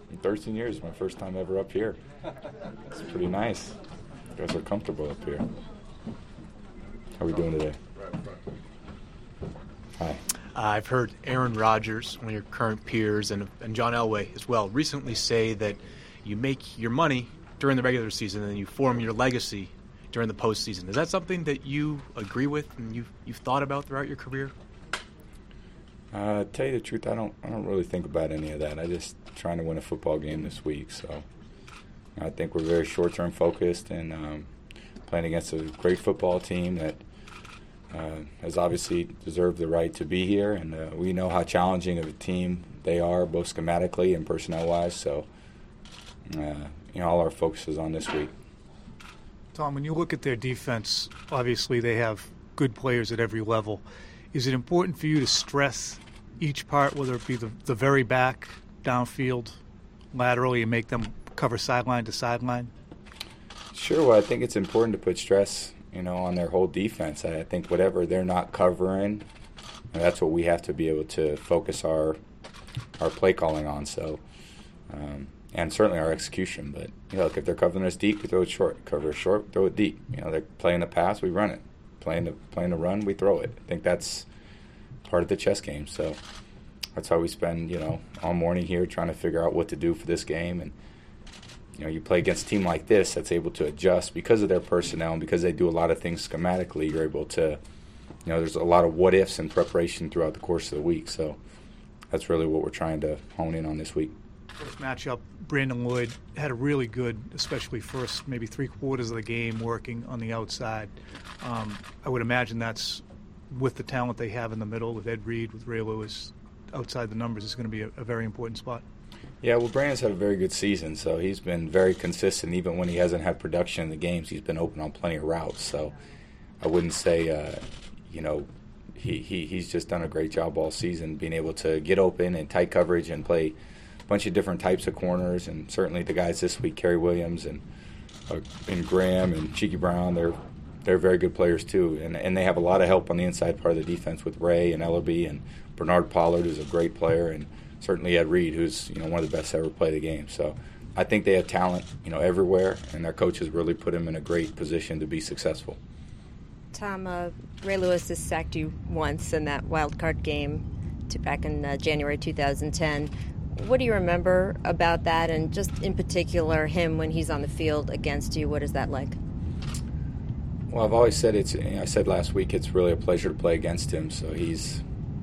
In 13 years, my first time ever up here. It's pretty nice. You guys are comfortable up here. How are we doing today? Hi. I've heard Aaron Rodgers, one of your current peers, and John Elway as well, recently say that you make your money during the regular season and you form your legacy during the postseason. Is that something that you agree with and you've thought about throughout your career? Tell you the truth, I don't really think about any of that. I just trying to win a football game this week. So I think we're very short-term focused and playing against a great football team that has obviously deserved the right to be here. And we know how challenging of a team they are, both schematically and personnel-wise. So all our focus is on this week. Tom, when you look at their defense, obviously they have good players at every level. Is it important for you to stress each part, whether it be the very back, downfield, laterally, and make them cover sideline to sideline? Sure. Well, I think it's important to put stress, on their whole defense. I think whatever they're not covering, that's what we have to be able to focus our play calling on. So, and certainly our execution. But look, if they're covering us deep, we throw it short. Cover it short, throw it deep. They're playing the pass, we run it. Playing the run, we throw it. I think that's part of the chess game. So that's how we spend, all morning here trying to figure out what to do for this game. And, you play against a team like this that's able to adjust because of their personnel and because they do a lot of things schematically. You're able to, there's a lot of what-ifs in preparation throughout the course of the week. So that's really what we're trying to hone in on this week. First matchup, Brandon Lloyd had a really good, especially first maybe 3 quarters of the game working on the outside. I would imagine that's with the talent they have in the middle with Ed Reed, with Ray Lewis. Outside the numbers is going to be a very important spot. Yeah, well, Brandon's had a very good season, so he's been very consistent. Even when he hasn't had production in the games, he's been open on plenty of routes. So I wouldn't say, he's just done a great job all season being able to get open and tight coverage and play bunch of different types of corners, and certainly the guys this week, Kerry Williams and Graham and Cheeky Brown, they're very good players too, and they have a lot of help on the inside part of the defense with Ray and Ellerby, and Bernard Pollard is a great player, and certainly Ed Reed, who's one of the best to ever play the game. So I think they have talent, everywhere, and their coaches really put them in a great position to be successful. Tom, Ray Lewis has sacked you once in that wild card game back in January 2010. What do you remember about that, and just in particular him when he's on the field against you? What is that like? Well, I've always said I said last week it's really a pleasure to play against him. So he's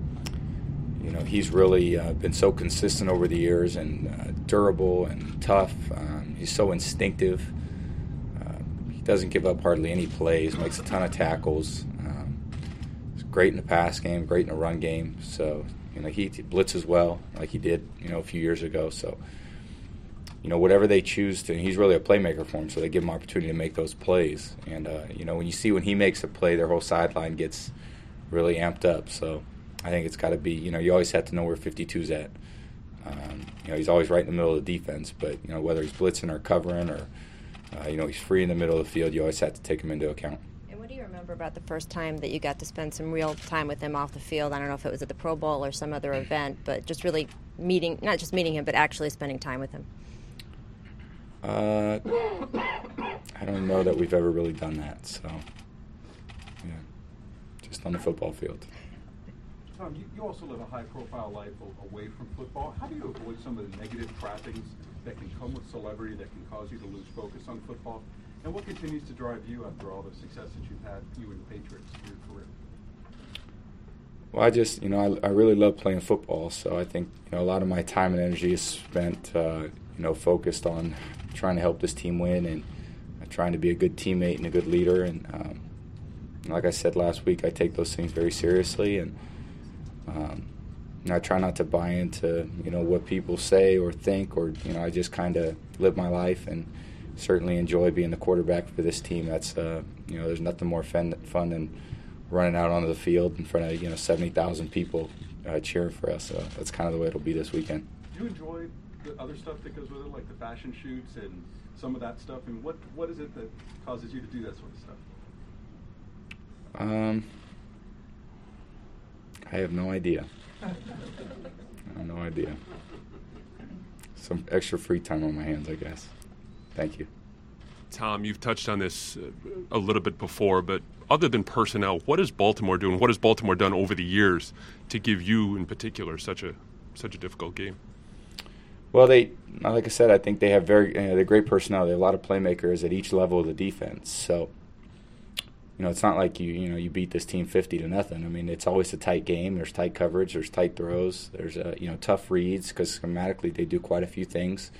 really been so consistent over the years and durable and tough. He's so instinctive. He doesn't give up hardly any plays, makes a ton of tackles. He's great in the pass game, great in the run game. So he blitzes well, like he did, a few years ago. So, whatever they choose to, he's really a playmaker for them, so they give him opportunity to make those plays. And, when he makes a play, their whole sideline gets really amped up. So I think it's got to be, you always have to know where 52's at. He's always right in the middle of the defense, but, whether he's blitzing or covering or, he's free in the middle of the field, you always have to take him into account. What do you remember about the first time that you got to spend some real time with him off the field? I don't know if it was at the Pro Bowl or some other event, but just really not just meeting him, but actually spending time with him. I don't know that we've ever really done that, so, yeah, just on the football field. Tom, you also live a high-profile life away from football. How do you avoid some of the negative trappings that can come with celebrity that can cause you to lose focus on football? And what continues to drive you after all the success that you've had, you and the Patriots, in your career? Well, I just, I really love playing football, so I think, a lot of my time and energy is spent, focused on trying to help this team win and trying to be a good teammate and a good leader. And like I said last week, I take those things very seriously, and I try not to buy into, what people say or think, or, I just kind of live my life and certainly enjoy being the quarterback for this team. That's, there's nothing more fun than running out onto the field in front of, 70,000 people cheering for us. So that's kind of the way it'll be this weekend. Do you enjoy the other stuff that goes with it, like the fashion shoots and some of that stuff? And what is it that causes you to do that sort of stuff? I have no idea. I have no idea. some extra free time on my hands, I guess. Thank you. Tom, you've touched on this a little bit before, but other than personnel, what is Baltimore doing? What has Baltimore done over the years to give you, in particular, such a difficult game? Well, like I said, I think they have they're great personnel. They have a lot of playmakers at each level of the defense. So, it's not like you beat this team 50-0. I mean, it's always a tight game. There's tight coverage. There's tight throws. There's tough reads because schematically they do quite a few things.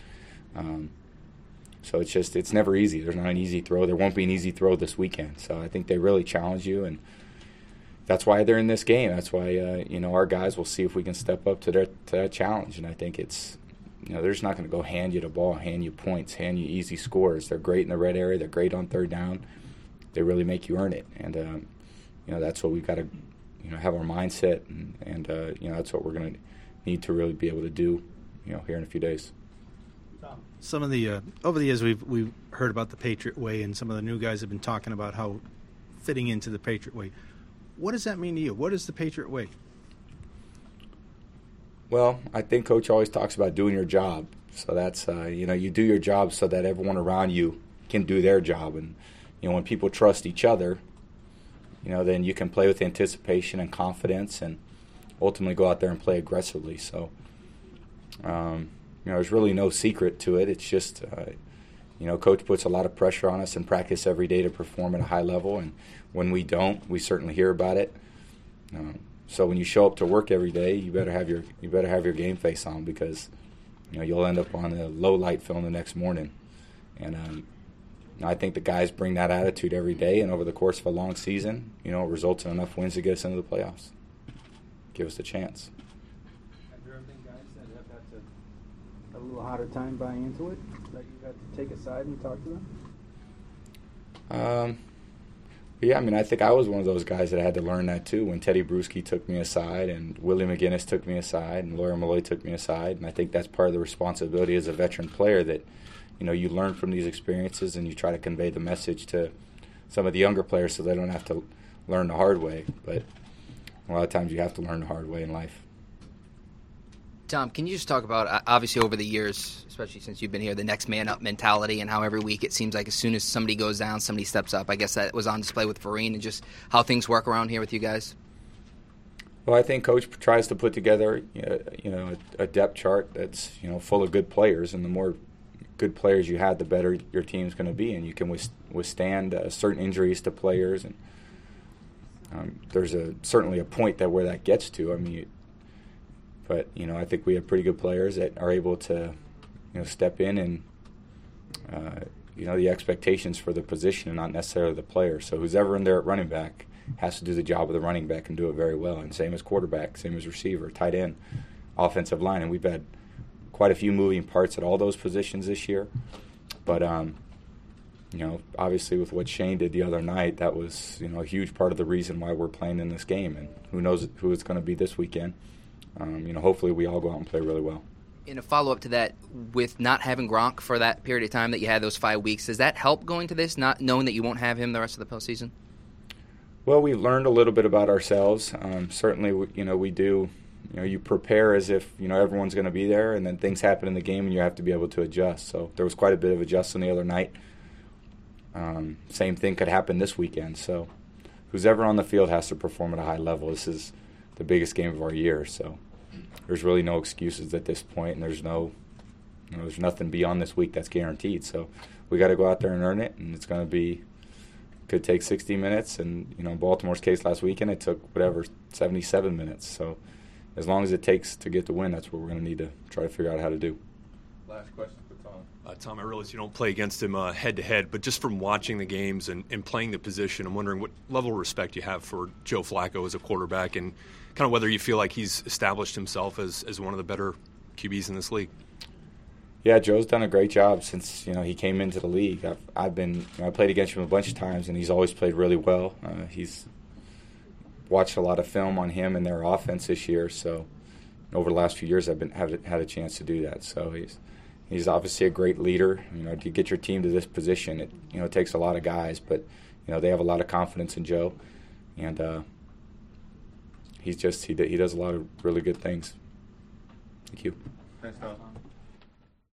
So it's never easy. There's not an easy throw. There won't be an easy throw this weekend. So I think they really challenge you, and that's why they're in this game. That's why our guys will see if we can step up to that challenge. And I think it's they're just not going to go hand you the ball, hand you points, hand you easy scores. They're great in the red area. They're great on third down. They really make you earn it, and that's what we've got to have our mindset, and that's what we're going to need to really be able to do here in a few days. Some of the over the years we've heard about the Patriot Way, and some of the new guys have been talking about how fitting into the Patriot Way. What does that mean to you? What is the Patriot Way? Well, I think Coach always talks about doing your job. So that's you do your job so that everyone around you can do their job, and when people trust each other, then you can play with anticipation and confidence, and ultimately go out there and play aggressively. So. There's really no secret to it. It's just, Coach puts a lot of pressure on us in practice every day to perform at a high level, and when we don't, we certainly hear about it. So when you show up to work every day, you better have your game face on, because you'll end up on a low light film the next morning. And I think the guys bring that attitude every day, and over the course of a long season, it results in enough wins to get us into the playoffs, give us a chance. A little harder time buying into it, that you got to take aside and talk to them? Yeah, I think I was one of those guys that had to learn that too, when Teddy Bruschi took me aside, and Willie McGinnis took me aside, and Lawyer Milloy took me aside. And I think that's part of the responsibility as a veteran player, that you learn from these experiences, and you try to convey the message to some of the younger players so they don't have to learn the hard way. But a lot of times you have to learn the hard way in life. Tom, can you just talk about, obviously over the years, especially since you've been here, the next man up mentality, and how every week it seems like as soon as somebody goes down, somebody steps up. I guess that was on display with Vereen, and just how things work around here with you guys? Well, I think Coach tries to put together a depth chart that's full of good players, and the more good players you have, the better your team's going to be, and you can withstand certain injuries to players. And there's certainly a point where that gets to. But, I think we have pretty good players that are able to, step in, and, the expectations for the position and not necessarily the player. So who's ever in there at running back has to do the job of the running back and do it very well. And same as quarterback, same as receiver, tight end, offensive line. And we've had quite a few moving parts at all those positions this year. But, obviously with what Shane did the other night, that was, a huge part of the reason why we're playing in this game. And who knows who it's going to be this weekend. Hopefully we all go out and play really well. In a follow-up to that, with not having Gronk for that period of time that you had, those 5 weeks, does that help going to this, not knowing that you won't have him the rest of the postseason? Well, we learned a little bit about ourselves. Certainly, we do. You prepare as if everyone's going to be there, and then things happen in the game, and you have to be able to adjust. So there was quite a bit of adjustment the other night. Same thing could happen this weekend. So who's ever on the field has to perform at a high level. This is the biggest game of our year, so there's really no excuses at this point, and there's there's nothing beyond this week that's guaranteed. So we got to go out there and earn it, and it's going to be, could take 60 minutes, and in Baltimore's case last weekend it took 77 minutes. So as long as it takes to get the win, that's what we're going to need to try to figure out how to do. Last question for Tom. Tom, I realize you don't play against him head-to-head, but just from watching the games and playing the position, I'm wondering what level of respect you have for Joe Flacco as a quarterback, and kind of whether you feel like he's established himself as one of the better QBs in this league. Yeah, Joe's done a great job since he came into the league. I played against him a bunch of times, and he's always played really well. He's watched a lot of film on him and their offense this year, so over the last few years I've had a chance to do that. So he's obviously a great leader. To get your team to this position, it takes a lot of guys, but they have a lot of confidence in Joe, and he does a lot of really good things. Thank you. Thanks, Tom.